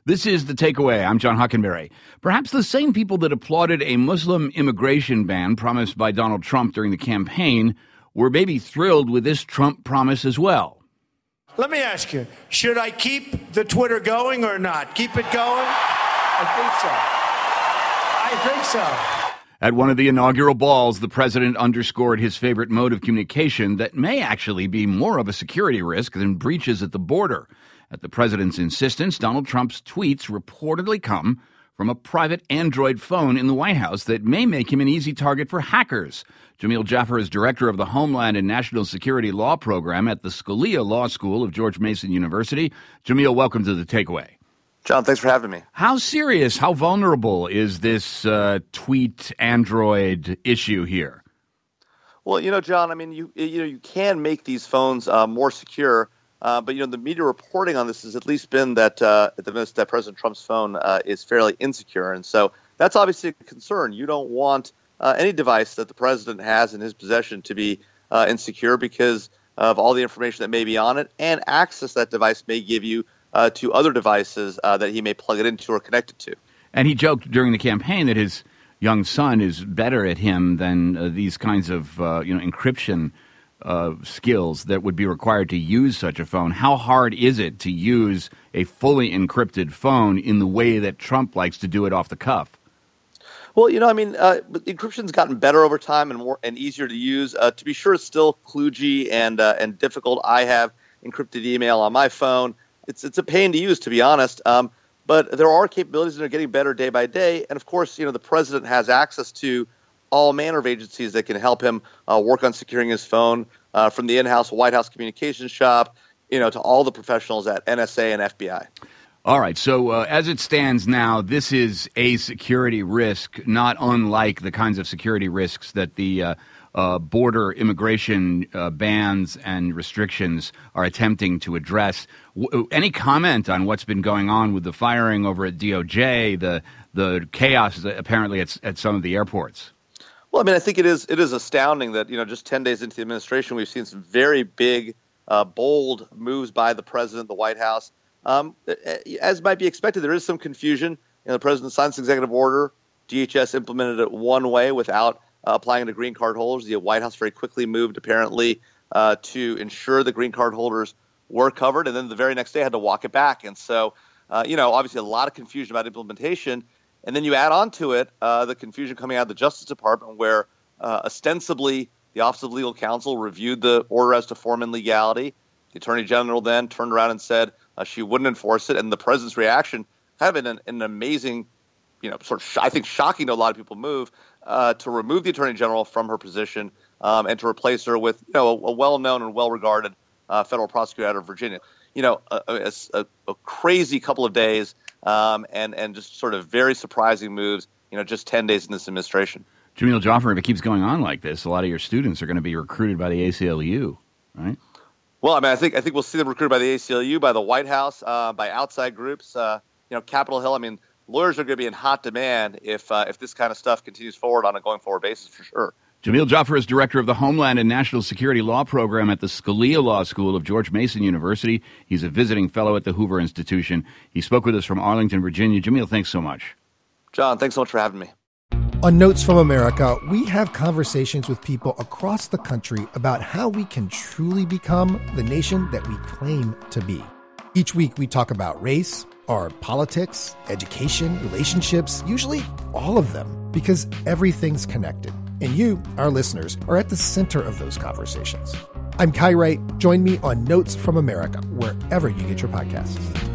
This is The Takeaway. I'm John Hockenberry. Perhaps the same people that applauded a Muslim immigration ban promised by Donald Trump during the campaign were maybe thrilled with this Trump promise as well. Let me ask you, should I keep the Twitter going or not? Keep it going? I think so. At one of the inaugural balls, the president underscored his favorite mode of communication that may actually be more of a security risk than breaches at the border. At the president's insistence, Donald Trump's tweets reportedly come from a private Android phone in the White House that may make him an easy target for hackers. Jamil Jaffer is director of the Homeland and National Security Law Program at the Scalia Law School of George Mason University. Jamil, welcome to The Takeaway. John, thanks for having me. How serious, how vulnerable is this tweet Android issue here? Well, John, I mean, you can make these phones more secure. But the media reporting on this has at least been that that President Trump's phone is fairly insecure. And so that's obviously a concern. You don't want any device that the president has in his possession to be insecure because of all the information that may be on it, and access that device may give you to other devices that he may plug it into or connect it to. And he joked during the campaign that his young son is better at him than these kinds of encryption skills that would be required to use such a phone. How hard is it to use a fully encrypted phone in the way that Trump likes to do it off the cuff? Well, encryption's gotten better over time and more and easier to use. To be sure, it's still kludgy and difficult. I have encrypted email on my phone. It's a pain to use, to be honest. But there are capabilities that are getting better day by day. And of course, the president has access to all manner of agencies that can help him work on securing his phone, from the in-house White House communications shop, to all the professionals at NSA and FBI. All right. So as it stands now, this is a security risk, not unlike the kinds of security risks that the border immigration bans and restrictions are attempting to address. Any comment on what's been going on with the firing over at DOJ, the chaos apparently at some of the airports? Well, I mean, I think it is astounding that, just 10 days into the administration, we've seen some very big, bold moves by the president, the White House. As might be expected, there is some confusion. The president signed this executive order. DHS implemented it one way without applying it to green card holders. The White House very quickly moved, apparently, to ensure the green card holders were covered. And then the very next day had to walk it back. And so, obviously a lot of confusion about implementation. And then you add on to it the confusion coming out of the Justice Department, where ostensibly the Office of Legal Counsel reviewed the order as to form and legality. The Attorney General then turned around and said she wouldn't enforce it. And the president's reaction, kind of an amazing, sort of I think shocking to a lot of people move, to remove the Attorney General from her position and to replace her with a well-known and well-regarded federal prosecutor out of Virginia. A crazy couple of days. And just sort of very surprising moves, just 10 days in this administration. Jamil Jaffer, if it keeps going on like this, a lot of your students are going to be recruited by the ACLU, right? Well, I mean, I think we'll see them recruited by the ACLU, by the White House, by outside groups. Capitol Hill. I mean, lawyers are going to be in hot demand if this kind of stuff continues forward on a going forward basis, for sure. Jamil Jaffer is director of the Homeland and National Security Law Program at the Scalia Law School of George Mason University. He's a visiting fellow at the Hoover Institution. He spoke with us from Arlington, Virginia. Jamil, thanks so much. John, thanks so much for having me. On Notes from America, we have conversations with people across the country about how we can truly become the nation that we claim to be. Each week, we talk about race, our politics, education, relationships, usually all of them, because everything's connected. And you, our listeners, are at the center of those conversations. I'm Kai Wright. Join me on Notes from America, wherever you get your podcasts.